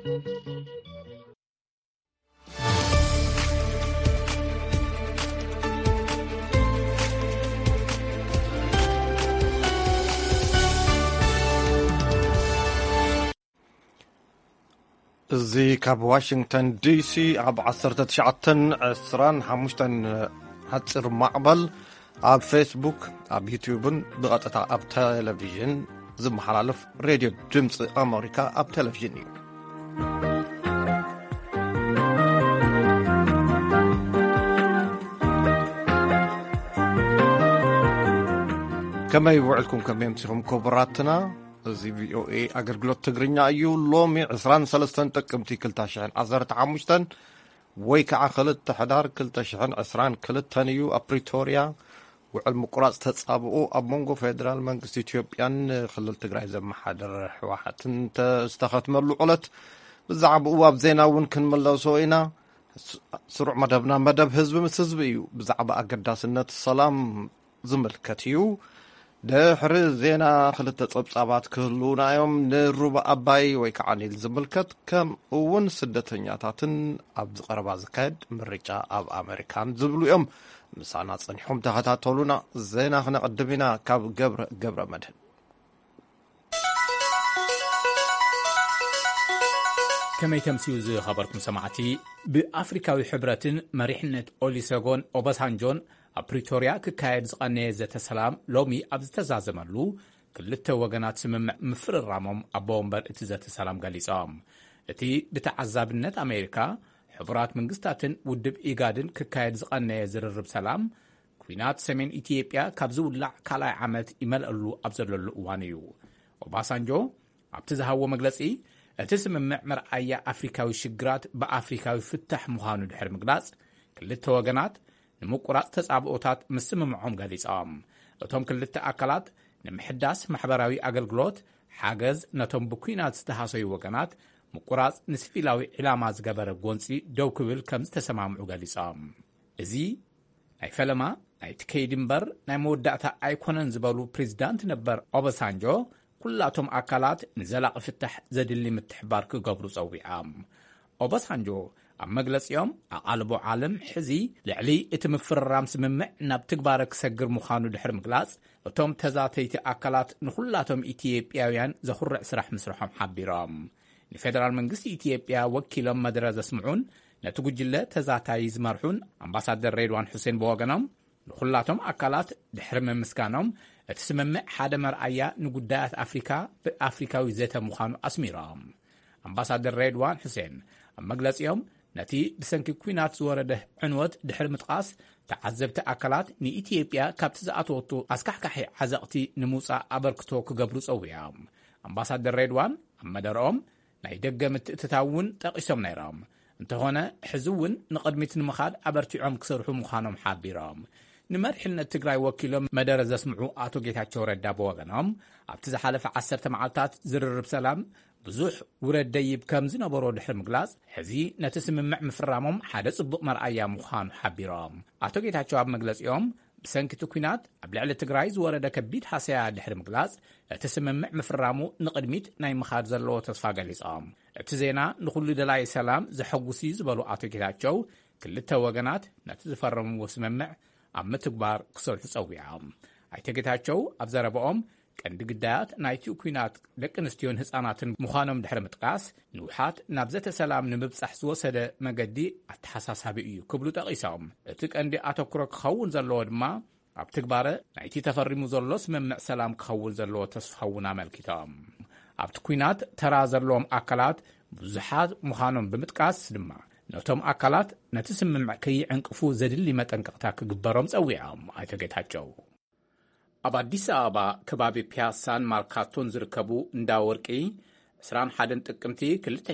زي كاب واشنطن دي سي عب 1925 حصر معبل اب فيسبوك اب يوتيوبن بقطع اب تلفزيون زمحلالف راديو ድምፂ ኣሜሪካ اب تلفزيون እዩ كما يوعدكم كم يمسكم كبراتنا زي VOA أجرجلوت تجرينا أيو لومي عسران سلستن تكمتي كلتا شحن عزرت عمشتن ويك عقلت تحدار كلتا شحن عسران كلت تانيو أبريتوريا وعلم قراص تصابقو أبمونغو فيدرال منغست إثيوبيان خلل تجري زم حدر واحد انت استخدت ملو قلت بزعبقو بزينا ونكن ملو سوينا سرع مدبنا مدب حزب مسزبيو بزعب أقداسنة السلام زملكتيو دحر زينا خلت تصبصابات كلونا يوم نربا أباي ويكعني زملكت كم اون سدتنياتاتن اب قربا زكاد مرجع اب امريكان زبلو يوم مسانا صنيحهم تحتاتولونا زينا خنا قدمينا كاب جبر مدهن كما يتمسيوز خبركم سمعتي بأفريكاوي حبرتن مريحنة أوليساغون أوباسانجون أبريتوريا ككايد زقاني زيت السلام لومي أبز تزازمالو كلتا وغانات سمم مفر الرامم أبومبر اتزات السلام غاليسام اتي بتعذابنت أمريكا حبرات منغستاتن ودب إيغادن ككايد زقاني زررب سلام كوينات سمين إثيوبيا كابزو اللع كالاي عمت إمال اللو أبزر اللو وانيو أوباسانجو أبتزهاو مغلسي اتسمم مرأي أفريكاوي شجرات بأفريكاوي فتح مخانو دحر مغلاس كلتا وغانات نمقرات تصابؤታት مسممعهم غاليصام እቶም ክልተ ኣካላት ንምሕዳስ ማሕበራዊ ኣገልግሎት ሓገዝ ነቶም ብኩናት ዝተሃሰዩ ወገናት ምቁራጽ ንስፊላዊ ዕላማ ዝገበረ ጎንፂ ደው ክብል ከም ዝተሰማምዑ ጋሊጻም እዚ ናይ ፈለማ ናይ ትከይድምበር ናይ መወዳእታ ኣይኮነን ዝበሉ ፕሬዝዳንት ነበር ኦባሳንጆ ኩላቶም ኣካላት ንዘላቂ ፍትሕ ዘድሊ ምትሕባር ክገብሩ ጸዊዖም ኦባሳንጆ ኣብ መግለጺኦም ኣቓልቦ ዓለም ሕዚ ልዕሊ እቲ ምፍርራም ስምምዕ ናብ ትግባረ ክሰግር ምዃኑ ድሕሪ ምግላጽ እቶም ተዛተይቲ ኣካላት ንኹላቶም ኢትዮጵያውያን ዘኹርዕ ስራሕ ምስርሖም ሓቢሮም ንፌደራል መንግስቲ ኢትዮጵያ ወኪሎም መደረ ዘስምዑን ነቲ ጉጅለ ተዛታይ ዝመርሑን ኣምባሳደር ሬድዋን ሁሴን ብወገኖም ንኹላቶም ኣካላት ድሕሪ ምምስጋኖም እቲ ስምምዕ ሓደ መርኣያ ንጉዳያት ኣፍሪካ ብኣፍሪካዊ ዘተ ምዃኑ ኣስሚሮም ኣምባሳደር ሬድዋን ሁሴን ኣብ መግለጺኦም ነቲ ብሰንኪ ኩናት ዝወረደ ዕንወት ድሕሪ ምጥቃስ ተዓዘብቲ ኣካላት ንኢትዮጵያ ካብቲ ዝኣተወቱ ኣስካሕካሒ ዓዘቕቲ ንምውፃእ ኣበርክቶ ክገብሩ ጸዊዖም ኣምባሳደር ሬድዋን ኣብ መደረኦም ናይ ደገ ምትእትታውን ጠቒሶም ነይሮም እንተኾነ ሕዚ እውን ንቕድሚት ንምኻድ ኣበርቲዖም ክሰርሑ ምዃኖም ሓቢሮም ንመሪሕነት ትግራይ ወኪሎም መደረ ዘስምዑ ኣቶ ጌታቸው ረዳ ብወገኖም ኣብቲ ዝሓለፈ 10 መዓልታት ዝርርብ ሰላም ብዙሕ ውረድ ደይብ ከም ዝነበሮ ድሕሪ ምግላጽ ሕዚ ነቲ ስምምዕ ምፍራሞም ሓደ ጽቡቕ መርኣያ ምዃኑ ሓቢሮም ኣቶ ጌታቸው ኣብ መግለጺኦም ብሰንኪቲ ኩናት ኣብ ልዕሊ ትግራይ ዝወረደ ከቢድ ሓሰያ ድሕሪ ምግላጽ እቲ ስምምዕ ምፍራሙ ንቕድሚት ናይ ምኻድ ዘለዎ ተስፋ ገሊጾም እቲ ዜና ንኹሉ ደላይ ሰላም ዘሐጉሲ ዝበሉ ኣቶ ጌታቸው ክልተ ወገናት ነቲ ዝፈረምዎ ስምምዕ ኣብ ምትግባር ክሰርሑ ጸዊዖም ኣይተ ጌታቸው ኣብ ዘረብኦም ቀንዲ ግዳያት ናይቲ ኩናት ደቂ ኣንስትዮን ህፃናትን ምዃኖም ድሕሪ ምጥቃስ ንውሓት ናብ ዘተ ሰላም ንምብጻሕ ዝወሰደ መገዲ ኣተሓሳሳቢ እዩ ክብሉ ጠቒሶም እቲ ቀንዲ ኣተኩሮ ክኸውን ዘለዎ ድማ ኣብ ትግባረ ናይቲ ተፈሪሙ ዘሎ ስምምዕ ሰላም ክኸውን ዘለዎ ተስፋ እውን ኣመልኪቶም ኣብቲ ኩናት ተራ ዘለዎም ኣካላት ብዙሓት ምዃኖም ብምጥቃስ ድማ ነቶም ኣካላት ነቲ ስምምዕ ከይዕንቅፉ ዘድሊ መጠንቀቕታ ክግበሮም ጸዊዖም ኣይተ ጌታቸው ኣብ ኣዲስ ኣበባ ከባቢ ፒያሳን ማርካቶን ዝርከቡ እንዳ ወርቂ 21 ጥቅምቲ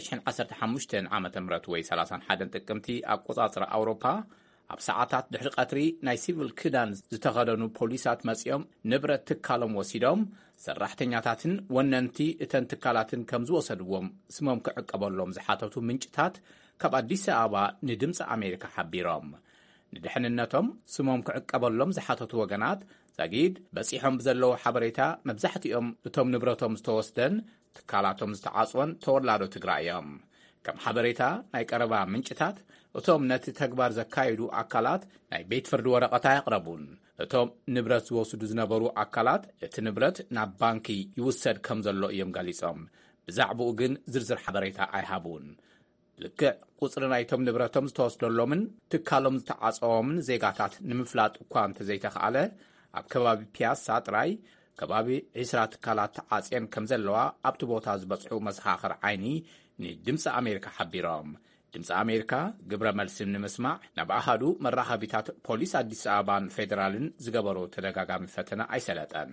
2015 ዓመተ ምህረት ወይ 31 ጥቅምቲ ኣቆጻጽራ ኣውሮፓ ኣብ ሰዓታት ድሕሪ ቀትሪ ናይ ሲቪል ክዳን ዝተኸደኑ ፖሊሳት መጺኦም ንብረት ትካሎም ወሲዶም ሰራሕተኛታትን ወነንቲ እተን ትካላትን ከም ዝወሰድዎም ስሞም ክዕቀበሎም ዝሓተቱ ምንጭታት ካብ ኣዲስ ኣበባ ንድምፂ ኣሜሪካ ሓቢሮም ንድሕንነቶም ስሞም ክዕቀበሎም ዝሓተቱ ወገናት ዛጊድ በጺሖም ብዘለዎ ሓበሬታ መብዛሕትኦም እቶም ንብረቶም ዝተወስደን ትካላቶም ዝተዓጽወን ተወላዶ ትግራይ እዮም ከም ሓበሬታ ናይ ቀረባ ምንጭታት እቶም ነቲ ተግባር ዘካይዱ ኣካላት ናይ ቤት ፍርዲ ወረቐታ ያቕረቡን እቶም ንብረት ዝወስዱ ዝነበሩ ኣካላት እቲ ንብረት ናብ ባንኪ ይውሰድ ከም ዘሎ እዮም ገሊጾም ብዛዕባኡ ግን ዝርዝር ሓበሬታ ኣይሃቡን ልክዕ ቁጽሪ ናይቶም ንብረቶም ዝተወስደሎምን ትካሎም ዝተዓጸዎምን ዜጋታት ንምፍላጥ እኳ እንተዘይተኸኣለ ኣብ ከባቢ ፒያሳ ጥራይ ከባቢ 20 ትካላት ተዓጽየን ከም ዘለዋ ኣብቲ ቦታ ዝበጽሑ መሰኻኽር ዓይኒ ንድምፂ ኣሜሪካ ሓቢሮም ድምፂ ኣሜሪካ ግብረ መልሲ ንምስማዕ ናብ ኣሃዱ መራኸቢታት ፖሊስ ኣዲስ ኣበባን ፌደራልን ዝገበሮ ተደጋጋሚ ፈተና ኣይሰለጠን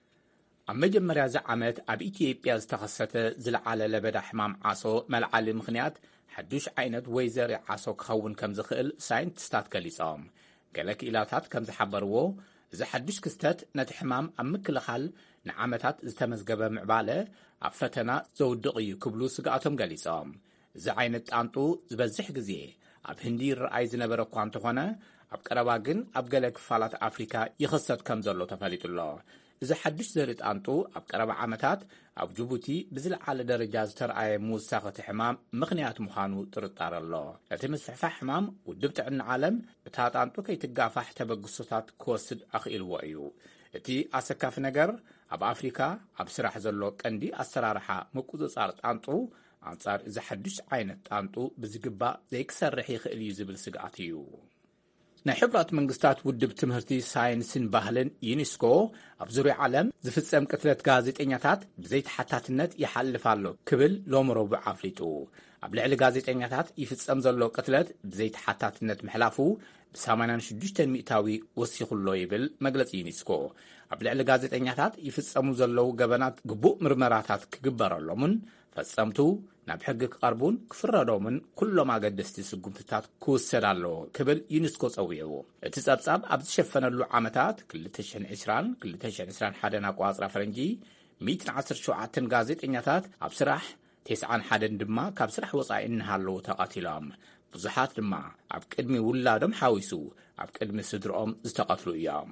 ኣብ መጀመርያ ዓመት ኣብ ኢትዮጵያ ዝተኸሰተ ዝለዓለ ለበዳ ሕማም ዓሶ መልዓሊ ምኽንያት ሓዱሽ ዓይነት ወይ ዘርኢ ዓሶ ክኸውን ከም ዝኽእል ሳይንቲስታት ገሊጾም ገለ ክኢላታት ከም ዝሓበርዎ እዚ ሓዱሽ ክስተት ነቲ ሕማም ኣብ ምክልኻል ንዓመታት ዝተመዝገበ ምዕባለ ኣብ ፈተና ዘውድቕ እዩ ክብሉ ስጋኣቶም ገሊጾም እዚ ዓይነት ጣንጡ ዝበዝሕ ግዜ ኣብ ህንዲ ረኣይ ዝነበረ እኳ እንተኾነ ኣብ ቀረባ ግን ኣብ ገለ ክፋላት ኣፍሪካ ይኽሰት ከም ዘሎ ተፈሊጡሎ እዚ ሓዱሽ ዘርኢ ጣንጡ ኣብ ቀረባ ዓመታት ኣብ ጅቡቲ ብዝለዓለ ደረጃ ዝተረኣየ ምውሳኸቲ ሕማም ምኽንያት ምዃኑ ጥርጣረ ኣሎ እቲ ምስፍሕፋሕ ሕማም ውድብ ጥዕና ዓለም እታ ጣንጡ ከይትጋፋሕ ተበግሶታት ክወስድ ኣኽኢልዎ እዩ እቲ ኣሰካፊ ነገር ኣብ ኣፍሪካ ኣብ ስራሕ ዘሎ ቀንዲ ኣሰራርሓ ምቁፅጻር ጣንጡ ኣንጻር እዚ ሓዱሽ ዓይነት ጣንጡ ብዝግባእ ዘይክሰርሕ ይኽእል እዩ ዝብል ስግኣት እዩ ናይ ሕብራት መንግስታት ውድብ ትምህርቲ ሳይንስን ባህልን ዩኔስኮ ኣብ ዙርያ ዓለም ዝፍጸም ቅትለት ጋዜጠኛታት ብዘይተሓታትነት ይሓልፍ ኣሎ ክብል ሎሚ ረቡዕ ኣፍሊጡ ኣብ ልዕሊ ጋዜጠኛታት ይፍጸም ዘሎ ቅትለት ብዘይተሓታትነት ምሕላፉ ብ86 ሚእታዊ ወሲኹሎ ይብል መግለፂ ዩኔስኮ ኣብ ልዕሊ ጋዜጠኛታት ይፍጸሙ ዘለዉ ገበናት ግቡእ ምርመራታት ክግበረሎምን ፈጸምቱ ናብ ሕጊ ክቐርቡን ክፍረዶምን ኩሎም ኣገደስቲ ስጉምትታት ክውሰድ ኣለዎ ክብል ዩኔስኮ ጸዊዑ እቲ ጸብጻብ ኣብ ዝሸፈነሉ ዓመታት 2020-2021 ኣቋጽራ ፈረንጂ 117 ጋዜጠኛታት ኣብ ስራሕ 91 ድማ ካብ ስራሕ ወጻኢ እንሃለዉ ተቐቲሎም ብዙሓት ድማ ኣብ ቅድሚ ውላዶም ሓዊሱ ኣብ ቅድሚ ስድሮኦም ዝተቐትሉ እዮም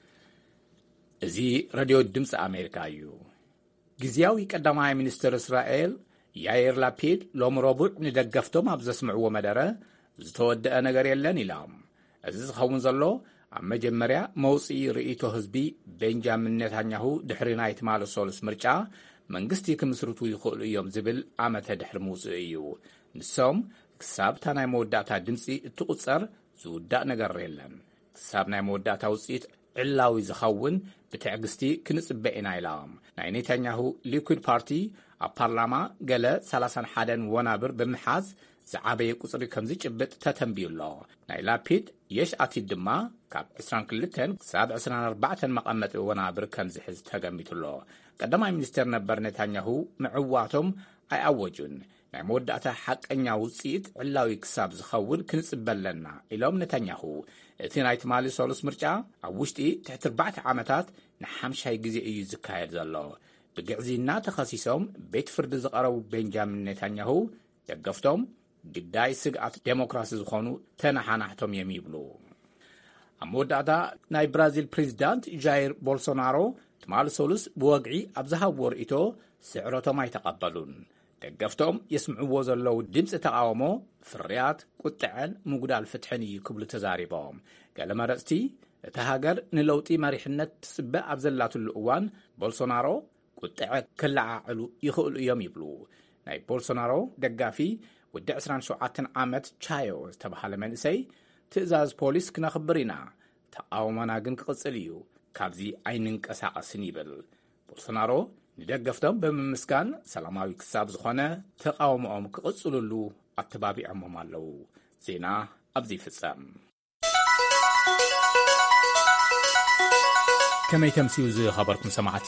እዚ ሬድዮ ድምፂ ኣሜሪካ እዩ ጊዜያዊ ቀዳማይ ሚኒስትር እስራኤል ያይር ላፒድ ሎሚ ረቡዕ ንደገፍቶም ኣብ ዘስምዕዎ መደረ ዝተወድአ ነገር የለን ኢሎም እዚ ዝኸውን ዘሎ ኣብ መጀመርያ መውፅኢ ርእይቶ ህዝቢ ቤንጃሚን ኔታንያሁ ድሕሪ ናይ ትማሊ ሶሉስ ምርጫ መንግስቲ ክምስርቱ ይኽእሉ እዮም ዝብል ዓመተ ድሕሪ ምውፅእ እዩ ንሶም ክሳብ እታ ናይ መወዳእታ ድምፂ እትቁፀር ዝውዳእ ነገር የለን ክሳብ ናይ መወዳእታ ውፅኢት ዕላዊ ዝኸውን ብትዕግስቲ ክንጽበ ኢና ኢሎም ናይ ኔታንያሁ ሊኩድ ፓርቲ ኣብ ፓርላማ ገለ 31 ወናብር ብምሓዝ ዝዓበየ ቁፅሪ ከም ዝጭብጥ ተተንቢዩሎ ናይ ላፒድ የሽ ኣቲድ ድማ ካብ 22 ክሳብ 24 መቐመጢ ወናብር ከም ዝሕዝ ተገሚቱሎ ቀዳማይ ሚኒስትር ነበር ኔታንያሁ ምዕዋቶም ኣይኣወጁን ናይ መወዳእታ ሓቀኛ ውፅኢት ዕላዊ ክሳብ ዝኸውን ክንጽበለና ኢሎም ኔታንያሁ እቲ ናይ ትማሊ ሶሉስ ምርጫ ኣብ ውሽጢ ትሕቲ 4 ዓመታት ንሓምሻይ ግዜ እዩ ዝካየድ ዘሎ ብግዕዚና ተኸሲሶም ቤት ፍርዲ ዝቐረቡ ቤንጃሚን ኔታንያሁ ደገፍቶም ግዳይ ስግኣት ዴሞክራሲ ዝኾኑ ተናሓናሕቶም እዮም ይብሉ ኣብ መወዳእታ ናይ ብራዚል ፕሬዚዳንት ጃይር ቦልሶናሮ ትማሊ ሶሉስ ብወግዒ ኣብ ዝሃብዎ ርእይቶ ስዕረቶም ኣይተቐበሉን ደገፍቶም የስምዕዎ ዘለዉ ድምፂ ተቃውሞ ፍርያት ቁጥዐን ምጉዳል ፍትሕን እዩ ክብሉ ተዛሪቦም ገለ መረፅቲ እቲ ሃገር ንለውጢ መሪሕነት ትጽበእ ኣብ ዘላትሉ እዋን ቦልሶናሮ ቁጥዐ ክለዓዕሉ ይኽእሉ እዮም ይብሉ ናይ ቦልሶናሮ ደጋፊ ወዲ 27 ዓመት ቻዮ ዝተባሃለ መንእሰይ ትእዛዝ ፖሊስ ክነኽብር ኢና ተቃውሞና ግን ክቕጽል እዩ ካብዚ ኣይንንቀሳቐስን ይብል ቦልሶናሮ ንደገፍቶም ብምምስጋን ሰላማዊ ክሳብ ዝኾነ ተቃውሞኦም ክቕጽሉሉ ኣተባቢዖሞም ኣለዉ ዜና ኣብዚ ይፍጸም ከመይ ተምሲኡ ዝኸበርኩም ሰማዕቲ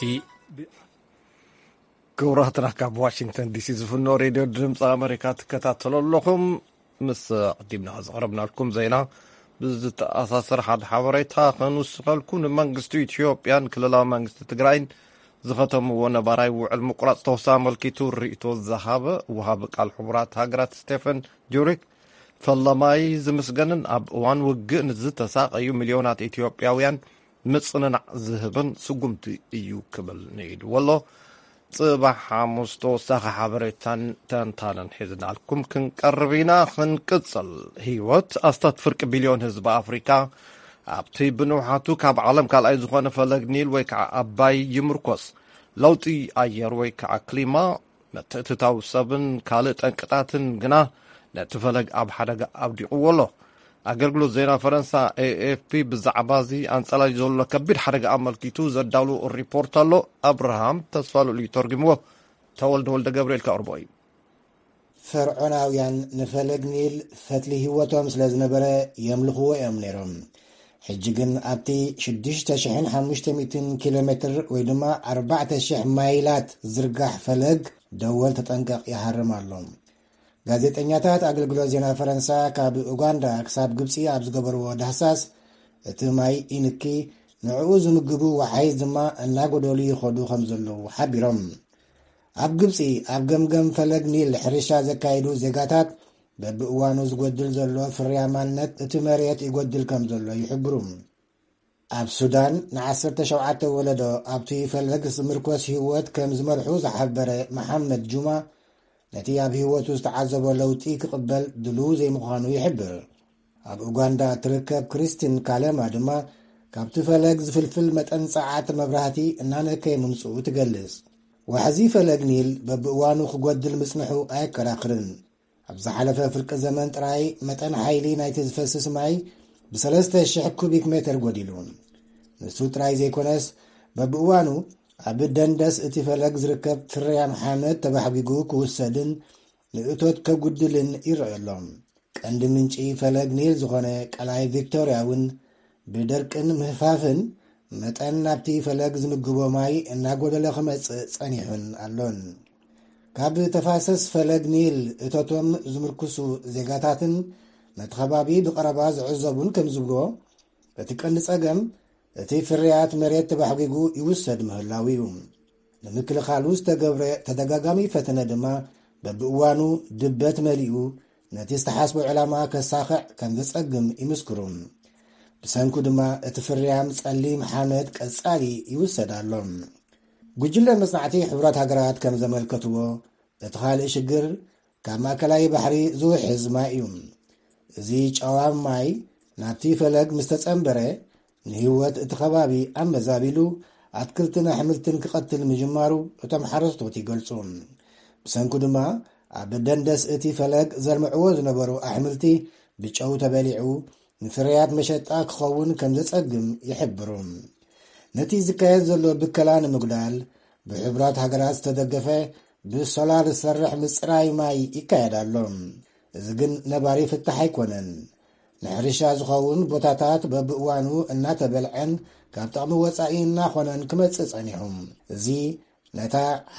ክቡራትና ካብ ዋሽንግተን ዲሲ ዝፍኖ ሬድዮ ድምፂ ኣሜሪካ ትከታተሉ ኣለኹም ምስ ቀዲምና ዘቕረብናልኩም ዜና ብዝተኣሳሰር ሓደ ሓበሬታ ከንውስኸልኩ ንመንግስቲ ኢትዮጵያን ክልላዊ መንግስቲ ትግራይን ዝኸተምዎ ነባራይ ውዕል ምቁራፅ ተወሳኺ መልኪቱ ርእይቶ ዝሃበ ወሃቢ ቃል ሕቡራት ሃገራት ስቴፈን ጁሪክ ፈላማይ ዝምስገንን ኣብ እዋን ውግእ ንዝተሳቀዩ ሚልዮናት ኢትዮጵያውያን ምጽንናዕ ዝህብን ስጉምቲ እዩ ክብል ነይዱ ወሎ ጽባሕ ሓሙስ ተወሳኺ ሓበሬታን ተንታንን ሒዝናልኩም ክንቀርብ ኢና። ክንቅጽል ህይወት ኣስታት ፍርቂ ቢልዮን ህዝቢ ኣፍሪካ ኣብቲ ብንውሓቱ ካብ ዓለም ካልኣይ ዝኾነ ፈለግ ኒል ወይ ከዓ ኣባይ ይምርኮስ። ለውጢ ኣየር ወይ ከዓ ክሊማ ምትእትታው ሰብን ካልእ ጠንቅጣትን ግና ነቲ ፈለግ ኣብ ሓደጋ ኣብዲቑዎ ኣሎ። ኣገልግሎት ዜና ፈረንሳ ኤኤፍፒ ብዛዕባ እዚ ኣንጸላጅ ዘሎ ከቢድ ሓደጋ ኣመልኪቱ ዘዳሉ ሪፖርት ኣሎ። ኣብርሃም ተስፋሉሉ ተርጉምዎ ተወልደ ወልደ ገብርኤል ከቕርቦ እዩ። ፈርዖናውያን ንፈለግ ኒል ፈትሊ ህይወቶም ስለ ዝነበረ የምልኽዎ እዮም ነይሮም። ሕጂ ግን ኣብቲ 6500 ኪሎ ሜትር ወይ ድማ 4000 ማይላት ዝርጋሕ ፈለግ ደወል ተጠንቀቕ ይሃርም ኣሎ። ጋዜጠኛታት ኣገልግሎት ዜና ፈረንሳ ካብ ኡጋንዳ ክሳብ ግብፂ ኣብ ዝገበርዎ ዳህሳስ እቲ ማይ ኢንኪ ንዕኡ ዝምግቡ ወሓይዝ ድማ እናጎደሉ ይኸዱ ከም ዘለዉ ሓቢሮም። ኣብ ግብፂ ኣብ ገምገም ፈለግ ኒል ሕርሻ ዘካይዱ ዜጋታት በብእዋኑ ዝጐድል ዘሎ ፍርያማነት እቲ መሬት ይጐድል ከም ዘሎ ይሕብሩ። ኣብ ሱዳን ን17 ወለዶ ኣብቲ ፈለግ ዝምርኮስ ህይወት ከም ዝመርሑ ዝሓበረ መሓመድ ጁማ ነቲ ኣብ ህይወቱ ዝተዓዘቦ ለውጢ ክቕበል ድልው ዘይምዃኑ ይሕብር። ኣብ ኡጋንዳ ትርከብ ክሪስቲን ካለማ ድማ ካብቲ ፈለግ ዝፍልፍል መጠን ጸዓት መብራህቲ እናነከየ ምምጽኡ ትገልጽ። ዋሕዚ ፈለግ ኒል በብእዋኑ ክጐድል ምጽንሑ ኣየከራኽርን። ኣብ ዝሓለፈ ፍርቂ ዘመን ጥራይ መጠን ሓይሊ ናይቲ ዝፈስስ ማይ ብ3,000 ኩቢክ ሜትር ጐዲሉ። ንሱ ጥራይ ዘይኮነስ በብእዋኑ ኣብ ደንደስ እቲ ፈለግ ዝርከብ ፍርያም ሓመድ ተባሕጊጉ ክውሰድን ንእቶት ከጕድልን ይረአሎም። ቀንዲ ምንጪ ፈለግ ኒል ዝኾነ ቀላይ ቪክቶርያ እውን ብደርቅን ምህፋፍን መጠን ናብቲ ፈለግ ዝምግቦ ማይ እናጐደለ ኽመጽእ ጸኒሑን ኣሎን። ካብ ተፋሰስ ፈለግ ኒል እቶቶም ዝምርክሱ ዜጋታትን ነቲ ኸባቢ ብቐረባ ዝዕዘቡን ከም ዝብሎ እቲ ቀንዲ ጸገም እቲ ፍርያት መሬት ተባሕጊጉ ይውሰድ ምህላዊ እዩ። ንምክልኻሉ ዝተገብረ ተደጋጋሚ ፈተነ ድማ በብእዋኑ ድበት መሊኡ ነቲ ዝተሓስቦ ዕላማ ከሳኽዕ ከም ዝጸግም ይምስክሩ። ብሰንኩ ድማ እቲ ፍርያም ጸሊም ሓመድ ቀጻሊ ይውሰድ ኣሎ። ጉጅለ መጽናዕቲ ሕቡራት ሃገራት ከም ዘመልከትዎ እቲ ካልእ ሽግር ካብ ማእከላይ ባሕሪ ዝውሕዝ ማይ እዩ። እዚ ጨዋም ማይ ናብቲ ፈለግ ምስ ተጸንበረ ንህይወት እቲ ኸባቢ ኣብ መዛቢሉ ኣትክልትን ኣሕምልትን ክቐትል ምጅማሩ እቶም ሓረስቶት ይገልጹ። ብሰንኩ ድማ ኣብ ደንደስ እቲ ፈለግ ዘልምዕዎ ዝነበሩ ኣሕምልቲ ብጨው ተበሊዑ ንፍርያት መሸጣ ክኸውን ከም ዘጸግም ይሕብሩ። ነቲ ዝካየድ ዘሎ ብከላ ንምጉዳል ብሕቡራት ሃገራት ዝተደገፈ ብሶላር ዝሰርሕ ምጽራይ ማይ ይካየድ ኣሎ። እዚ ግን ነባሪ ፍታሕ ኣይኮነን። ንሕርሻ ዝኸውን ቦታታት በብእዋኑ እናተበልዐን ካብ ጥቕሚ ወፃኢ እናኾነን ክመጽእ ጸኒሑ። እዚ ነታ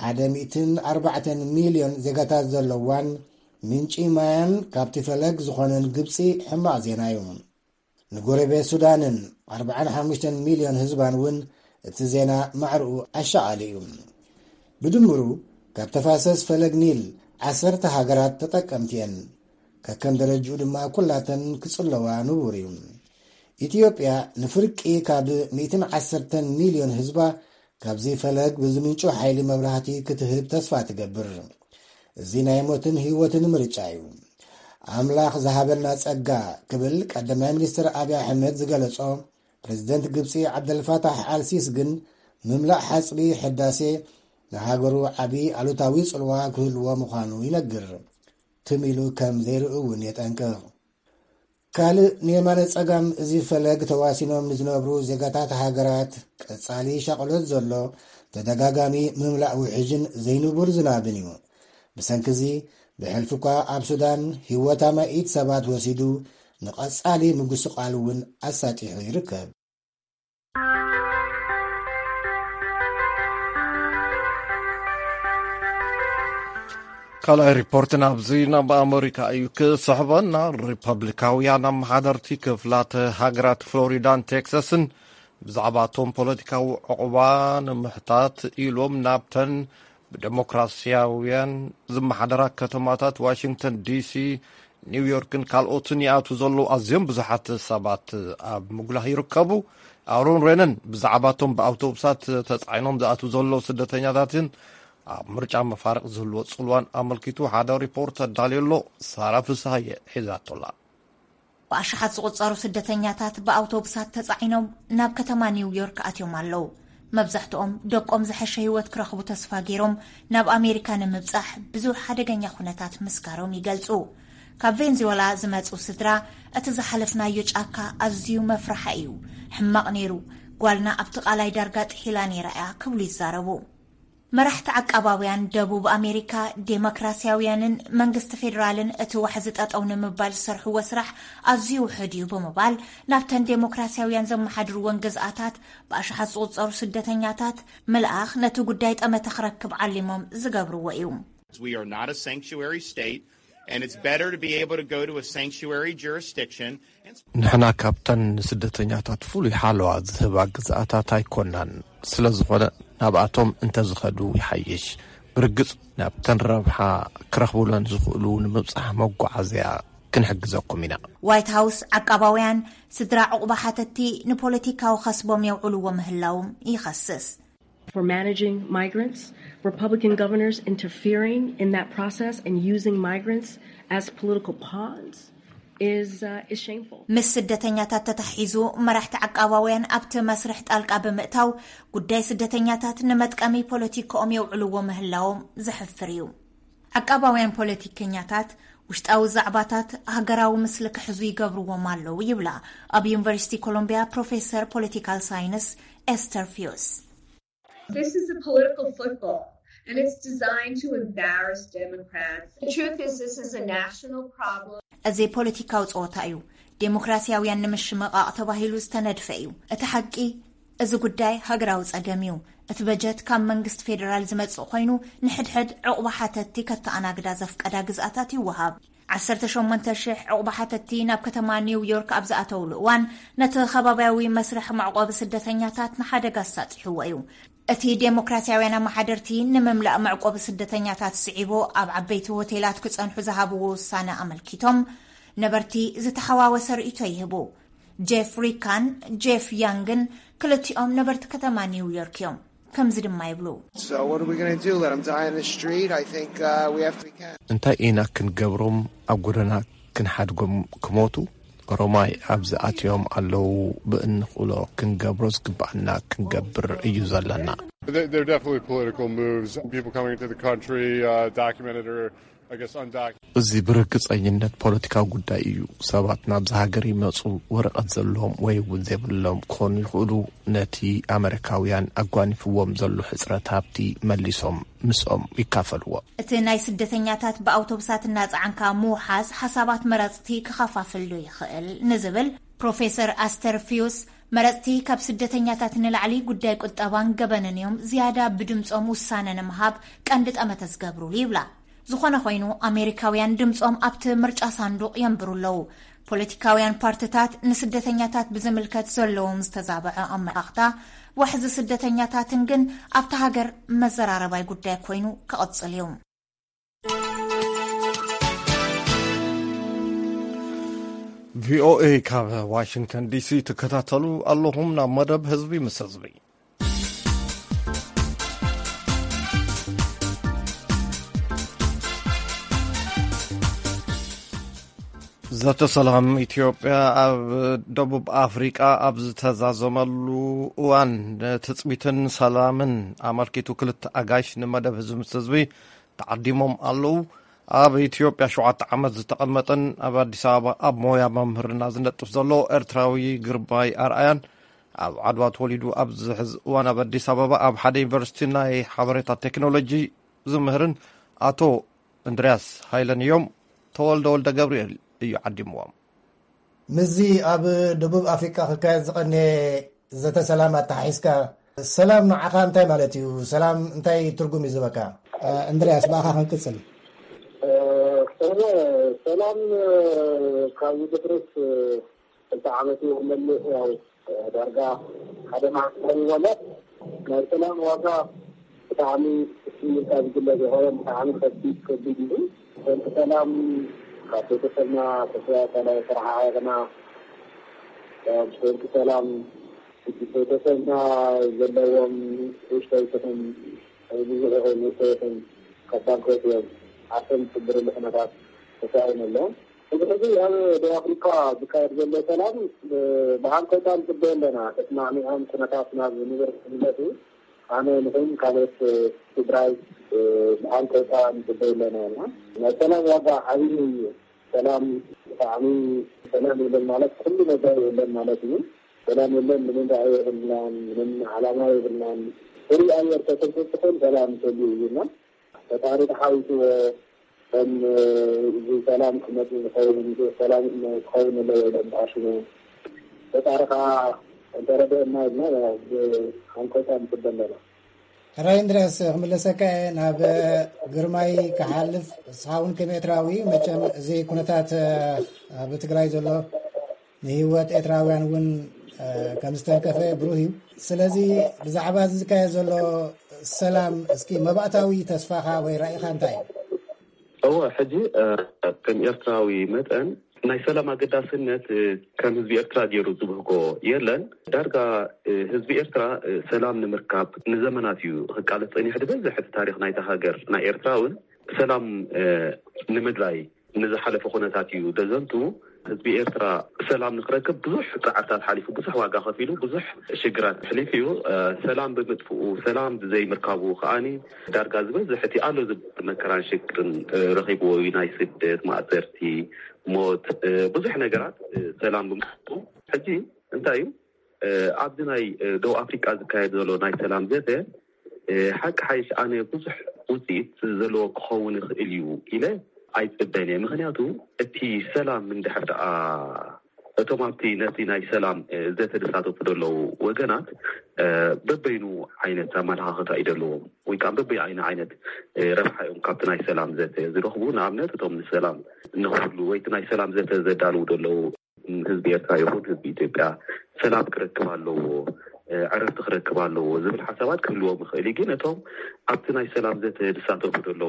104 ሚልዮን ዜጋታት ዘለዋን ምንጪ ማያን ካብቲ ፈለግ ዝኾነን ግብፂ ሕማቕ ዜና እዩ። ንጎረቤት ሱዳንን 45 ሚልዮን ህዝባን እውን እቲ ዜና ማዕርኡ ኣሸቓሊ እዩ። ብድምሩ ካብ ተፋሰስ ፈለግ ኒል 10 ሃገራት ተጠቀምቲ እየን። ከከም ደረጅኡ ድማ ኩላተን ክጽለዋ ንቡር እዩ። ኢትዮጵያ ንፍርቂ ካብ 110 ሚልዮን ህዝባ ካብዚ ፈለግ ብዝምንጩ ሓይሊ መብራህቲ ክትህብ ተስፋ ትገብር። እዚ ናይ ሞትን ህይወትን ምርጫ እዩ። ኣምላኽ ዝሃበና ጸጋ ክብል ቀዳማይ ሚኒስትር ኣብይ ኣሕመድ ዝገለጾ ፕሬዚደንት ግብፂ ዓብደልፋታሕ ኣልሲስ ግን ምምላእ ሓጽቢ ሕዳሴ ንሃገሩ ዓብዪ ኣሉታዊ ጽልዋ ክህልዎ ምዃኑ ይነግር። ትሚሉ ከም ዘይርኡ እውን የጠንቅቕ። ካልእ ንየማነ ጸጋም እዚ ፈለግ ተዋሲኖም ንዝነብሩ ዜጋታት ሃገራት ቀጻሊ ሻቕሎት ዘሎ ተደጋጋሚ ምምላእ ውሕጅን ዘይንቡር ዝናብን እዩ። ብሰንኪ እዚ ብሕልፊ እኳ ኣብ ሱዳን ህይወት ኣማኢት ሰባት ወሲዱ ንቐጻሊ ምጉስቓል እውን ኣሳጢሑ ይርከብ። ካልኣይ ሪፖርትን ኣብዚ ናብ ኣሜሪካ እዩ ክስሕበና። ሪፐብሊካውያን ኣመሓደርቲ ክፍላት ሃገራት ፍሎሪዳን ቴክሳስን ብዛዕባ እቶም ፖለቲካዊ ዕቑባ ንምሕታት ኢሎም ናብተን ብዴሞክራስያውያን ዝመሓደራ ከተማታት ዋሽንግተን ዲሲ፣ ኒውዮርክን ካልኦትን ይኣቱ ዘለዉ ኣዝዮም ብዙሓት ሰባት ኣብ ምጉላህ ይርከቡ። ኣሮን ሬነን ብዛዕባ እቶም ብኣውቶቡሳት ተጻዒኖም ዝኣቱ ዘለዉ ስደተኛታትን ኣብ ምርጫ መፋርቕ ዝህልዎ ጽልዋን ኣመልኪቱ ሓደ ሪፖርት ኣዳልየሎ ሳራ ፍስሃየ ሒዛቶላ ብኣሽሓት ዝቑጸሩ ስደተኛታት ብኣውቶቡሳት ተጻዒኖም ናብ ከተማ ኒውዮርክ ኣትዮም ኣለዉ መብዛሕትኦም ደቆም ዝሐሸ ህይወት ክረኽቡ ተስፋ ገይሮም ናብ ኣሜሪካ ንምብጻሕ ብዙሕ ሓደገኛ ኩነታት ምስጋሮም ይገልጹ ካብ ቬንዙዌላ ዝመጹ ስድራ እቲ ዝሓለፍናዮ ጫካ ኣዝዩ መፍራሓ እዩ ሕማቕ ነይሩ ጓልና ኣብቲ ቃላይ ዳርጋ ጥሒላ ነይራያ ክብሉ ይዛረቡ መራሕቲ ዓቃባውያን ደቡብ ኣሜሪካ ዴሞክራሲያውያንን መንግስቲ ፌደራልን እቲ ዋሕዚ ጠጠው ንምባል ዝሰርሕዎ ስራሕ ኣዝዩ ውሕድ እዩ ብምባል ናብተን ዴሞክራሲያውያን ዘመሓድርዎን ገዝኣታት ብኣሽሓት ዝቑጸሩ ስደተኛታት መልኣኽ ነቲ ጉዳይ ጠመተ ክረክብ ዓሊሞም ዝገብርዎ እዩ We are not a sanctuary state and it's better to be able to go to a sanctuary jurisdiction. ንሕና ካብተን ስደተኛታት ፍሉይ ሓለዋ ዝህባ ግዝኣታት ኣይኮናን ስለዝኾነ ናብኣቶም እንተዝኸዱ ይሓይሽ ብርግጽ ናብተን ረብሓ ክረኽቡለን ዝኽእሉ ንምብጻሕ መጓዓዝያ ክንሕግዘኩም ኢና ዋይት ሃውስ ዓቃባውያን ስድራ ዕቑባ ሓተቲ ንፖለቲካዊ ኸስቦም የውዕልዎ ምህላዎም ይኸስስ For managing migrants, Republican governors interfering in that process and using migrants as political pawns is shameful. ምስ ስደተኛታት ተታሒዙ መራሕቲ ዓቃባውያን ኣብቲ መስርሕ ጣልቃ ብምእታው ጉዳይ ስደተኛታት ንመጥቀሚ ፖለቲካኦም የውዕልዎ ምህላዎም ዝሕፍር እዩ ዓቃባውያን ፖለቲከኛታት ውሽጣዊ ዛዕባታት ሃገራዊ ምስሊ ክሕዙ ይገብርዎም ኣለዉ ይብላ ኣብ ዩኒቨርሲቲ ኮሎምቢያ ፕሮፌሰር ፖለቲካል ሳይንስ ኤስተር ፊዮስ This is a political football, and it's designed to embarrass Democrats. The truth is, this is a national problem. እዚ ፖለቲካዊ ጸወታ እዩ ዴሞክራሲያውያን ንምሽምቓቕ ተባሂሉ ዝተነድፈ እዩ እቲ ሓቂ እዚ ጉዳይ ሃገራዊ ጸገም እዩ እቲ በጀት ካብ መንግስቲ ፌደራል ዝመጽእ ኮይኑ ንሕድሕድ ዕቑባ ሓተቲ ከተኣናግዳ ዘፍቀዳ ግዝኣታት ይወሃብ 18,000 ዕቑባ ሓተቲ ናብ ከተማ ኒውዮርክ ኣብ ዝኣተውሉ እዋን ነቲ ከባቢያዊ መስርሕ መዕቆቢ ስደተኛታት ንሓደጋ ኣሳፂሕዎ እዩ እቲ ዴሞክራሲያውያን ኣመሓደርቲ ንምምላእ መዕቆቢ ስደተኛታት ስዒቦ ኣብ ዓበይቲ ሆቴላት ክጸንሑ ዝሃብዎ ውሳነ ኣመልኪቶም ነበርቲ ዝተሓዋወሰ ርእይቶ ይህቡ ጄፍ ሪካን ጄፍ ያንግን ክልቲኦም ነበርቲ ከተማ ኒውዮርክ እዮም ከምዚ ድማ ይብሉ እንታይ ኢና ክንገብሮም ኣብ ጎደና ክንሓድጎም ክሞቱ ሮማይ ኣብዚ ኣትዮም ኣለዉ ብእንኽእሎ ክንገብሮ ዝግባአና ክንገብር እዩ ዘለና They're definitely political moves. People coming into the country, documented or, I guess, undocumented. እዚ ብርግጸኝነት ፖለቲካዊ ጉዳይ እዩ ሰባት ናብዚ ሃገር ይመጹ ወረቐት ዘለዎም ወይ እውን ዘይብሎም ክኾኑ ይኽእሉ ነቲ ኣሜሪካውያን ኣጓኒፍዎም ዘሎ ሕፅረት ሃብቲ መሊሶም ምስኦም ይካፈልዎ እቲ ናይ ስደተኛታት ብኣውቶቡሳት እናፀዓንካ ምውሓዝ ሓሳባት መረፅቲ ክኸፋፍሉ ይኽእል ንዝብል ፕሮፌሰር ኣስተር ፊዩስ መረፅቲ ካብ ስደተኛታት ንላዕሊ ጉዳይ ቁጠባን ገበንን እዮም ዝያዳ ብድምፆም ውሳነ ንምሃብ ቀንዲ ጠመተ ዝገብሩሉ ይብላ ዝኾነ ኮይኑ ኣሜሪካውያን ድምፆም ኣብቲ ምርጫ ሳንዱቕ የንብሩለው ፖለቲካውያን ፓርቲታት ንስደተኛታት ብዝምልከት ዘለዎም ዝተዛበዐ ኣመራኽታ ዋሕዚ ስደተኛታትን ግን ኣብቲ ሃገር መዘራረባይ ጉዳይ ኮይኑ ክቕጽል እዩ VOA ካብ ዋሽንግተን ዲሲ ትከታተሉ ኣለኹም ናብ መደብ ህዝቢ ምስ ህዝቢ ዘተ ሰላም ኢትዮጵያ ኣብ ደቡብ ኣፍሪቃ ኣብ ዝተዛዘመሉ እዋን ትጽቢትን ሰላምን ኣመልኪቱ ክልተ ኣጋይሽ ንመደብ ህዝቢ ምስ ህዝቢ ተዓዲሞም ኣለዉ ኣብ ኢትዮጵያ 7 ዓመት ዝተቐመጠን ኣብ ኣዲስ ኣበባ ኣብ ሞያ መምህርና ዝነጥፍ ዘሎ ኤርትራዊ ግርባይ ኣርኣያን ኣብ ዓድዋ ተወሊዱ ኣብ ዝሕዝ እዋን ኣብ ኣዲስ ኣበባ ኣብ ሓደ ዩኒቨርሲቲ ናይ ሓበሬታ ቴክኖሎጂ ዝምህርን ኣቶ እንድርያስ ሃይለን እዮም ተወልደ ወልደ ገብርኤል እዩ ዓዲምዎም ምዚ ኣብ ደቡብ ኣፍሪቃ ክካየድ ዝቐነ ዘተ ሰላም ኣተሓሒዝካ ሰላም ንዓኻ እንታይ ማለት እዩ ሰላም እንታይ ትርጉም እዩ ዝበካ እንድርያስ ባኻ ክንቅፅል ሰላም ካብ ዝድረስ ተዓመቱ መልእ ያው ዳርጋ ሓደ ማዕከል ወላት ናይ ሰላም ዋጋ ብጣዕሚ ካብ ዝግለጽ ሆነ ብጣዕሚ ከቢድ እዩ ሰላም ካብ ቤተሰብና ተሰባሰብና ስራሕና ሰላም ቤተሰብና ዘለዎም ውሽጣዊ يمكن كتاب كتير عشان تبرر الحنات تساعدنا الله. وبالتالي هذا بأفريقيا بكير جل سلام بعض كتاب تبررنا تسمعني عن سنتاتنا بنور المدرسة. أنا مثلاً كانت تبرر بعض كتاب تبررنا. مثلاً وضع حالي سلام تعمي سلام للمالك كل مجال للمالكين. سلام من دعوة البلان من علامات البلان. كل أيام تكون سلام تجيبنا. فتعرف حاجة أن سلام كنا نقول سلام نقول لا يدم عشنا. فتعرف أنت ربنا ما هم كتام تبدلنا. رايندرس ملسك ناب جرماي كحالف صاون كمتراوي مچم زي كنتات بتግራይ ዘሎ ንህይወት ኤትራውያን እውን ከም ዝተንከፈ ብሩህ እዩ። ስለዚ ብዛዕባ ዝካየድ ዘሎ ሰላም እስኪ መባእታዊ ተስፋኻ ወይ ራእይኻ እንታይ እዩ? ሕጂ ከም ኤርትራዊ መጠን ናይ ሰላም አገዳስነት ከም ህዝቢ ኤርትራ ገይሩ ዝብህጎ የለን። ዳርጋ ህዝቢ ኤርትራ ሰላም ንምርካብ ንዘመናት እዩ ክቃለስ ፀኒሑ ዝበዝሕ ታሪክ ናይታ ሃገር ናይ ኤርትራውን ሰላም ንምድላይ ንዝሓለፈ ኩነታት እዩ ደዘንቱ ህዝቢ ኤርትራ ሰላም ንክረክብ ብዙሕ ፃዕርታት ሓሊፉ ብዙሕ ዋጋ ከፊሉ ብዙሕ ሽግራት ሕሊፉ እዩ። ሰላም ብምጥፍኡ ሰላም ብዘይምርካቡ ከዓኒ ዳርጋ ዝበዝሕ እቲ ኣሎ ዝብል መከራን ሽግርን ረኺብዎ እዩ። ናይ ስደት ማእሰርቲ ሞት ብዙሕ ነገራት ሰላም ብምጥፍኡ ሕጂ እንታይ እዩ ኣብዚ ናይ ደቡብ ኣፍሪቃ ዝካየድ ዘሎ ናይ ሰላም ዘተ ሓቂ ሓይሽ ኣነ ብዙሕ ውፅኢት ዘለዎ ክኸውን ይኽእል እዩ ኢለ ኣይፅበን እየ። ምክንያቱ እቲ ሰላም እንድሕር ደኣ እቶም ኣብቲ ነቲ ናይ ሰላም ዘተደሳተፉ ዘለዉ ወገናት በበይኑ ዓይነት ኣመለኻኽታ ይደለዎም ወይ ከዓ በበይ ዓይነት ረብሓ እዮም ካብቲ ናይ ሰላም ዘተ ዝረኽቡ። ንኣብነት እቶም ንሰላም ንኽህሉ ወይ እቲ ናይ ሰላም ዘተ ዘዳልው ዘለዉ ህዝቢ ኤርትራ ይኹን ህዝቢ ኢትዮጵያ ሰላም ክረክብ ኣለዎ ዕረፍቲ ክረክብ ኣለዎ ዝብል ሓሳባት ክህልዎም ይኽእል። ግን እቶም ኣብቲ ናይ ሰላም ዘተ ዝሳተፉ ዘለዉ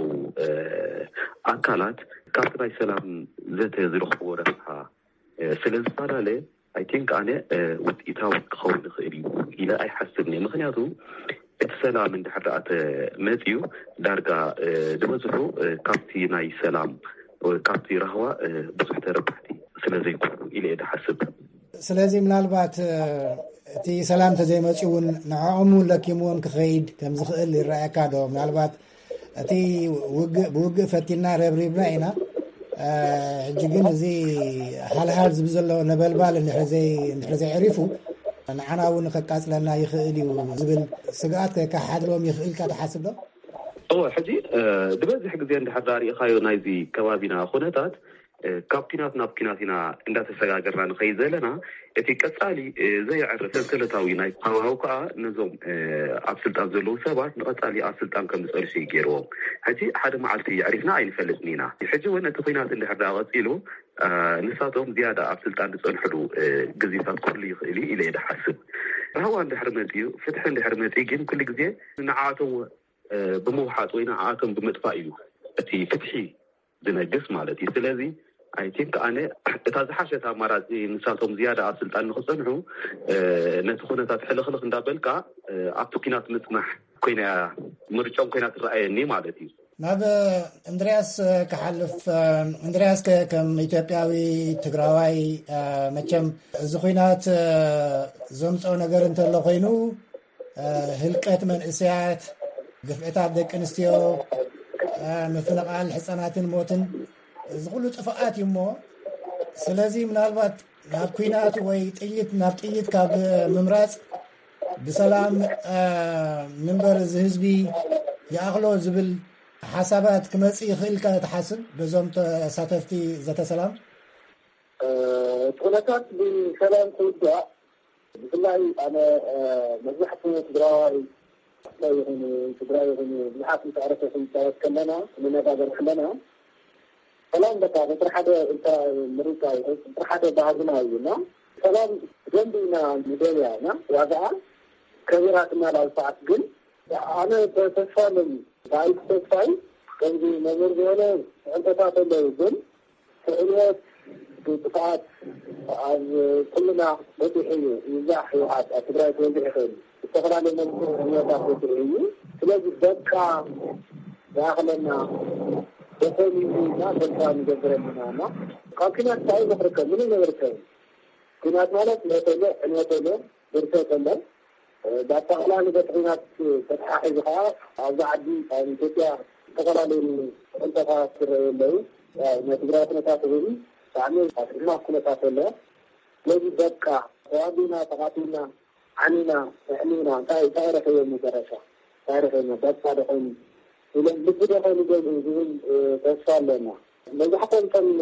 ኣካላት ካብቲ ናይ ሰላም ዘተ ዝረኽብዎ ረብሓ ስለ ዝፈላለየ ኣይ ቲንክ ኣነ ውፅኢታዊ ክኸውን ይኽእል እዩ ኢለ ኣይሓስብን እየ። ምክንያቱ እቲ ሰላም እንድሕር ደኣ መፅዩ ዳርጋ ዝበዝሑ ካብቲ ናይ ሰላም ካብቲ ረኽባ ብዙሕ ተረባሕቲ ስለዘይኮኑ ኢለ እየ ድሓስብ። ስለዚ ምናልባት እቲ ሰላም ተዘይመፅኡ እውን ንዕኦም ለኪምዎም ክኸይድ ከም ዝኽእል ይረአየካ ዶ? ምናልባት እቲ ብውግእ ፈቲና ረብሪብና ኢና ሕጂ ግን እዚ ሃልሃል ዝብል ዘሎ ነበልባል እንድሕር ዘይዕሪፉ ንዓና እውን ከቃፅለና ይኽእል እዩ ዝብል ስግኣት ከሓድሮም ይኽእል ካ ትሓስብ ዶ? ሕጂ ብበዝሕ ግዜ እንድሕር ዳሪእኻዮ ናይዚ ከባቢና ኩነታት ካብ ኪናት ናብ ኪናት ኢና እንዳተሰጋገርና ንኸይድ ዘለና እቲ ቀፃሊ ዘይዕርፍ ሰንሰለታዊ ናይ ሃዋሃው ከዓ ነዞም ኣብ ስልጣን ዘለዉ ሰባት ንቐፃሊ ኣብ ስልጣን ከም ዝፀንሑ ገይርዎም ሕጂ ሓደ መዓልቲ ዕሪፍና ኣይንፈልጥን ኢና። ሕጂ እውን እቲ ኩናት እንድሕር ዳ ቀፂሉ ንሳቶም ዝያዳ ኣብ ስልጣን ዝፀንሕሉ ግዜታት ክህሉ ይኽእል ኢለ እየ ድሓስብ። ረህዋ እንድሕር መፅኡ ፍትሒ እንድሕር መፅኡ ግን ኩሉ ግዜ ንዓኣቶም ብምውሓጥ ወይ ንዓኣቶም ብምጥፋእ እዩ እቲ ፍትሒ ዝነግስ ማለት እዩ። ስለዚ ኣይ ቲንክ ኣነ እታ ዝሓሸት ኣማራፂ ንሳቶም ዝያዳ ኣብ ስልጣን ንክፀንሑ ነቲ ኩነታት ሕልኽልኽ እንዳበልካ ኣብቲ ኩናት ምፅናሕ ኮይና ምርጫም ኮይና ትረኣየኒ ማለት እዩ። ናብ እንድርያስ ክሓልፍ እንድርያስ ከም ኢትዮጵያዊ ትግራዋይ መቸም እዚ ኩናት ዘምፅኦ ነገር እንተሎ ኮይኑ ህልቀት መንእስያት ግፍዕታት ደቂ ኣንስትዮ ምፍንቃል ህፃናትን ሞትን እዚ ኩሉ ጥፍኣት እዩ እሞ ስለዚ ምናልባት ናብ ኩናት ወይ ጥይት ናብ ጥይት ካብ ምምራፅ ብሰላም ምንበር እዚ ህዝቢ ይኣኽሎ ዝብል ሓሳባት ክመፅእ ይኽእል ካ ትሓስብ በዞም ተሳተፍቲ ዘተሰላም? ኩነታት ብሰላም ክውዳእ ብፍላይ ኣነ መብዛሕትኡ ትግራዋይ ይኹን ትግራይ ይኹን ብዙሓት ምትዕረፈ ክንፃወት ከለና ንነጋገር ከለና ሰላም በቃ ቁጥሪ ሓደ ምርጫ ቁጥሪ ሓደ ባህልና እዩና ሰላም ዘንቢ ኢና ንደልያ ና ዋጋኣ ከቢራትና ላብ ሰዓት ግን ኣነ ተስፋ ኣለኒ ባይት ተስፋይ ከምዚ ነገር ዝበለ ዕንተታት ኣለዉ ግን ክዕልወት ጥፍኣት ኣብ ኩልና በፂሕ እዩ ይዛሕ ህወሓት ኣብ ትግራይ ክበዝሕ ይኽእል استقلال الموضوع التطبيقي ስለዚህ በቃ ያህለና በኮሚኒቲና በጣም ገበረና ካኪናት ላይ መፍረከ ምን ነገርከ ኩናት ማለት ለተለ በርተተለ በአጠቃላይ በጥናት ተጣጣይ አዛዲ ኢትዮጵያ ተቀላለን እንተፋስረ ነው የትግራይ ተነታተሩ ሳሚ አጥማ ኩነታተለ ለዚህ በቃ ዋዲና ተቃቲና አኒና አኒና ታይታረፈ የሚደረሻ ታሪክና በጣም ይለን ልብደው ልጅን ተስፋለና ለዛህተን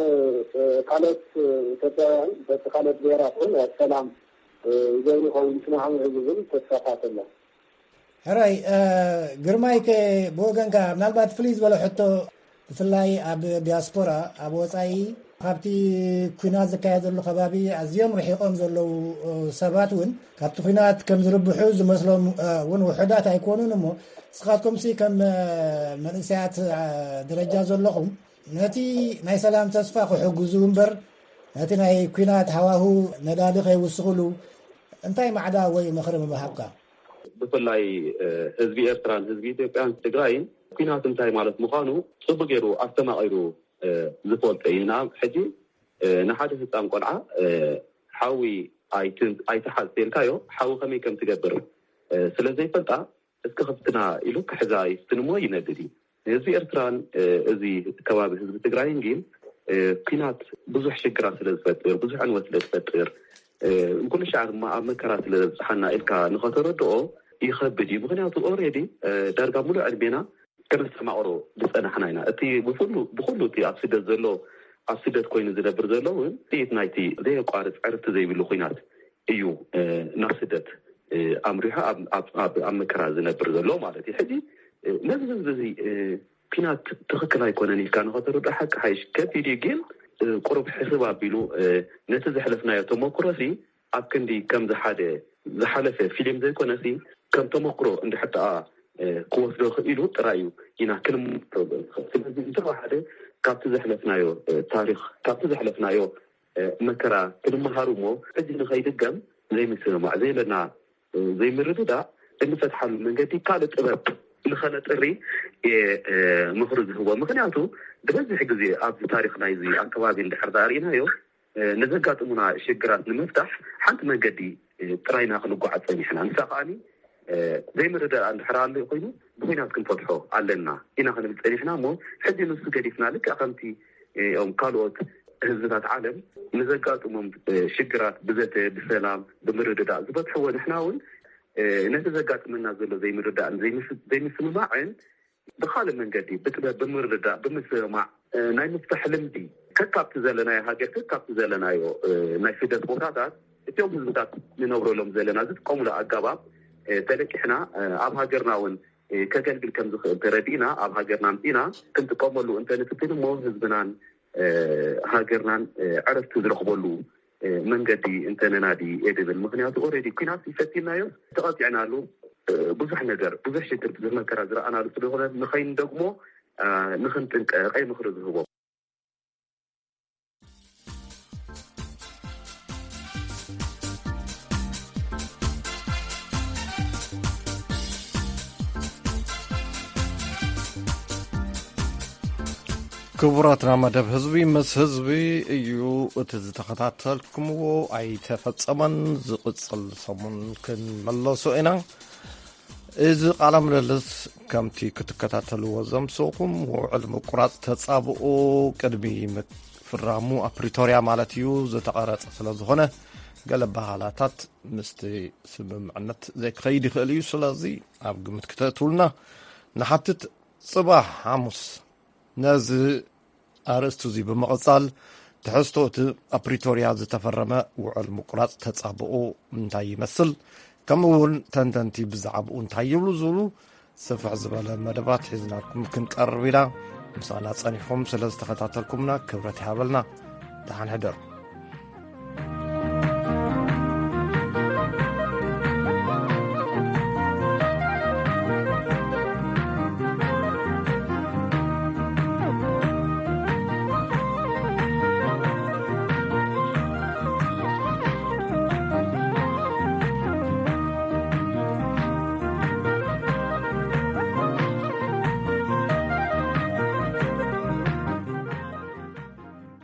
ቃላት ተጣን በቃላት ብሔራትን ሰላም ዘይኑ ሆን ስናሁ ህዝብን ተሳታተለ هراي ግርማይ ከቦገንካ ምናልባት ፍሊዝ በለ ሕቶ ብፍላይ ኣብ ዲያስፖራ ኣብ ወፃኢ ካብቲ ኩናት ዝካየደሉ ከባቢ ኣዝዮም ርሒቆም ዘለው ሰባት እውን ካብቲ ኩናት ከም ዝርብሑ ዝመስሎም እውን ውሕዳት ኣይኮኑን እሞ ስኻትኩም ሲ ከም መንእሰያት ደረጃ ዘለኹም ነቲ ናይ ሰላም ተስፋ ክሕግዙ እምበር ነቲ ናይ ኩናት ሃዋሁ ነዳዲ ከይውስኽሉ እንታይ ማዕዳ ወይ ምኽሪ ምሃብካ ብፍላይ ህዝቢ ኤርትራን ህዝቢ ኢትዮጵያን ትግራይን ኩናት እንታይ ማለት ምዃኑ ጽቡቕ ገይሩ ኣስተማቒሩ ዝፈልጥ ኢና ሕጂ ንሓደ ህፃን ቆልዓ ሓዊ ኣይተሓዝተልካዮ ሓዊ ከመይ ከም ትገብር ስለዘይፈልጣ እስከ ከፍትና ኢሉ ክሕዛ ይስትንሞ ይነድድ እዩ ህዝቢ ኤርትራን እዚ ከባቢ ህዝቢ ትግራይን ግን ኩናት ብዙሕ ሽግራት ስለዝፈጥር ብዙሕ ዕንወት ስለዝፈጥር ኩሉ ሻዕ ድማ ኣብ መከራ ስለዝበፅሓና ኢልካ ንኸተረድኦ ይኸብድ እዩ ምክንያቱ ኦልሬዲ ዳርጋ ሙሉእ ዕድሜና ከነስተማቕሮ ዝፀናሕና ኢና እቲ ብኩሉ እቲ ኣብ ስደት ዘሎ ኣብ ስደት ኮይኑ ዝነብር ዘሎ እውን ጥኢት ናይቲ ዘየቋርፅ ዕርፍቲ ዘይብሉ ኩናት እዩ ናብ ስደት ኣምሪሑ ኣብ መከራ ዝነብር ዘሎ ማለት እዩ ሕጂ ነዚ ህዝቢ እዚ ኩናት ትኽክል ኣይኮነን ኢልካ ንኸተረድኦ ሓቂ ሓይሽ ከቢድ እዩ ግን ቁሩብ ሕስብ ኣቢሉ ነቲ ዘሕለፍናዮ ተመክሮሲ ኣብ ክንዲ ከምዚ ሓደ ዝሓለፈ ፊልም ዘይኮነሲ ከም ተመክሮ እንድሕጣኣ ክወስዶ ክኢሉ ጥራይ እዩ ኢና ክንምቶ ስለዚ እንታይ ሓደ ካብቲ ዘሕለፍናዮ ታሪክ ካብቲ ዘሕለፍናዮ መከራ ክንመሃሩ እሞ ሕጂ ንኸይድገም ዘይምስማዕ ዘይለና ዘይምርድዳእ እንፈትሓሉ መንገዲ ካልእ ጥበብ ንኸነጥሪ ምኽሪ ዝህቦ ምክንያቱ ብበዝሒ ግዜ ኣብዚ ታሪክ ናይዚ ኣከባቢ እንድሕር ዳርኢናዮ ንዘጋጥሙና ሽግራት ንምፍታሕ ሓንቲ መንገዲ ጥራይና ክንጓዓዝ ፀኒሕና ንሳ ከዓኒ ዘይምርዳእ እንድሕር ኣሎ ኮይኑ ብኩናት ክንፈትሖ ኣለና ኢና ክንብል ፀኒሕና እሞ ሕጂ ንሱ ገዲፍና ልክዕ ከምቲ ኦም ካልኦት ህዝብታት ዓለም ንዘጋጥሞም ሽግራት ብዘተ ብሰላም ብምርድዳእ ዝፈትሕዎ ንሕና እውን ነቲ ዘጋጥመና ዘሎ ዘይምርዳእን ዘይምስምማዕን ብካልእ መንገዲ ብጥበብ ብምርድዳእ ብምስማዕ ናይ ምፍታሕ ልምዲ ከካብቲ ዘለናዮ ሃገር ከካብቲ ዘለናዮ ናይ ስደት ቦታታት እቶም ህዝብታት ንነብረሎም ዘለና ዝጥቀሙሉ ኣገባብ ተለቂሕና ኣብ ሃገርና እውን ከገልግል ከም ዝኽእል ተረዲእና ኣብ ሃገርና ምፂና ክንጥቀመሉ እንተንትትን እሞ ህዝብናን ሃገርናን ዕረፍቲ ዝረኽበሉ መንገዲ እንተነናዲ የድብል ምክንያቱ ኦልሬዲ ኩናት ይፈቲናዮ ተቐፂዕናሉ ብዙሕ ነገር ብዙሕ ሽግር ብዙሕ መከራ ዝረኣናሉ ስለሆነ ንኸይን ደግሞ ንኽንጥንቀቕ ምኽሪ ዝህቦ ክቡራትና መደብ ህዝቢ ምስ ህዝቢ እዩ እቲ ዝተኸታተልኩምዎ ኣይተፈፀመን ዝቕፅል ሰሙን ክንመለሱ ኢና እዚ ቃለ ምልልስ ከምቲ ክትከታተልዎ ዘምስኹም ውዕል ምቁራፅ ተጻብኡ ቅድሚ ፍራሙ ኣብ ፕሪቶርያ ማለት እዩ ዝተቐረፀ ስለ ዝኾነ ገለ ባህላታት ምስቲ ስምምዕነት ዘይክኸይድ ይኽእል እዩ ስለዚ ኣብ ግምት ክተእትውልና ንሓትት ጽባሕ ሐሙስ ነዚ ኣርእስቱ እዚ ብምቕጻል ትሕዝቶ እቲ ኣብ ፕሪቶርያ ዝተፈረመ ውዕል ምቁራፅ ተጻብኡ እንታይ ይመስል ከምኡ እውን ተንተንቲ ብዛዕባኡ እንታይ ይብሉ ዝብሉ ስፍሕ ዝበለ መደባት ሒዝናኩም ክንቀርብ ኢና ምሳና ጸኒሕኩም ስለ ዝተኸታተልኩምና ክብረት ይሃበልና ደሓን ሕደሩ